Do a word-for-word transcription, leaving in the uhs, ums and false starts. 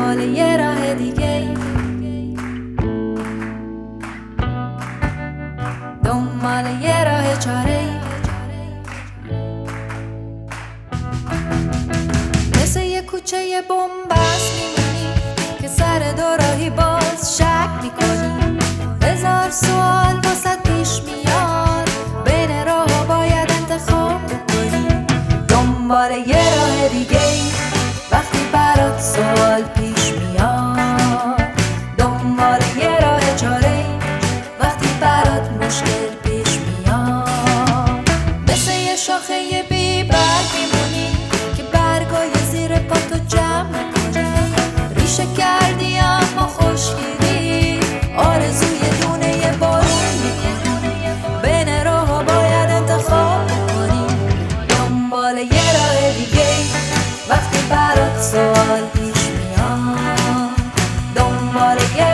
دنبال یه راه دیگه، دنبال یه راه چاره، مثل یه کوچه بن‌بست میمونی که سر دوراهی باز شک میکنی. هزار سوال واسط پیش میاد، بین راه باید انتخاب بکنی. دنبال یه راه دیگه وقتی برات سوال پیش میاد، دنبال یه راه چاره وقتی برات مشکل پیش میاد. مثل یه شاخه بی برگ میمونی که برگای زیر پاتو جمع میکنی. ریشه کردی اما خشکیدی، آرزوی دونه یه بارون میکنی. بین راه باید انتخاب بکنی، دنبال یه راه دیگه وقتی برات سوال پیش میاد، دنبال یه